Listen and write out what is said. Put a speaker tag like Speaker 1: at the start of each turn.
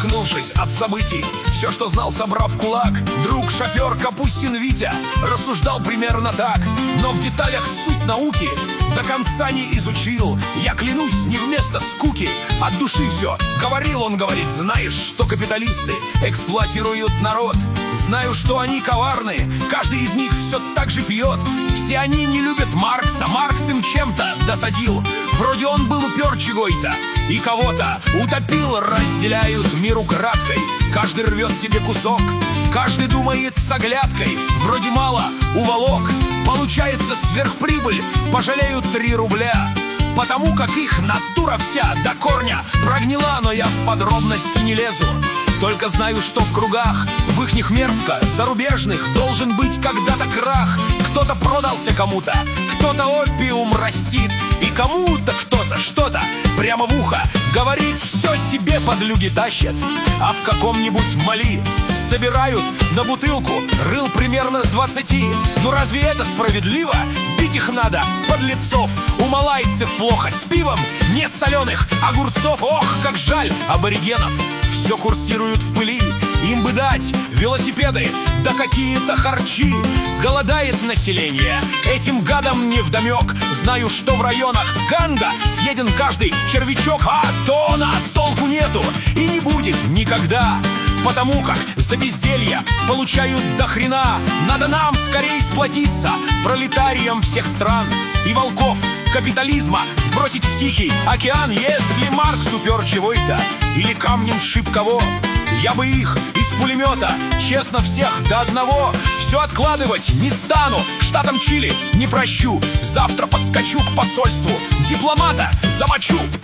Speaker 1: Оттолкнувшись от событий, все, что знал, собрав в кулак, друг-шофер Капустин Витя рассуждал примерно так: но в деталях суть науки до конца не изучил. Я клянусь, не вместо скуки, от души все говорил. Он говорит: знаешь, что капиталисты эксплуатируют народ? Знаю, что они коварны, каждый из них все так же пьет. Все они не любят Маркса, Маркс им чем-то досадил. Вроде он был упер чего-то и кого-то утопил. Разделяют мир украдкой, каждый рвет себе кусок, каждый думает с оглядкой. Вроде мало уволок, получается сверхприбыль, пожалеют 3 рубля. Потому как их натура вся до корня прогнила. Но я в подробности не лезу, только знаю, что в кругах в ихних мерзко зарубежных должен быть когда-то крах. Кто-то продался кому-то, кто-то опиум растит, и кому-то кто-то что-то прямо в ухо говорит. Все себе подлюги тащат, а в каком-нибудь Мали собирают на бутылку рыл примерно с 20. Ну разве это справедливо? Бить их надо, подлецов. У малайцев плохо с пивом, нет соленых огурцов. Ох, как жаль аборигенов, все курсируют в пыли. Им бы дать велосипеды, да какие-то харчи. Голодает население, этим гадам невдомек. Знаю, что в районах Ганга съеден каждый червячок, а тона толку нету и не будет никогда. Потому как за безделье получают до хрена. Надо нам скорее сплотиться, пролетариям всех стран, и волков капитализма сбросить в Тихий океан. Если Маркс упер чего-то или камнем сшиб кого, я бы их из пулемета честно всех до одного. Все откладывать не стану, штатам Чили не прощу. Завтра подскочу к посольству, дипломата замочу.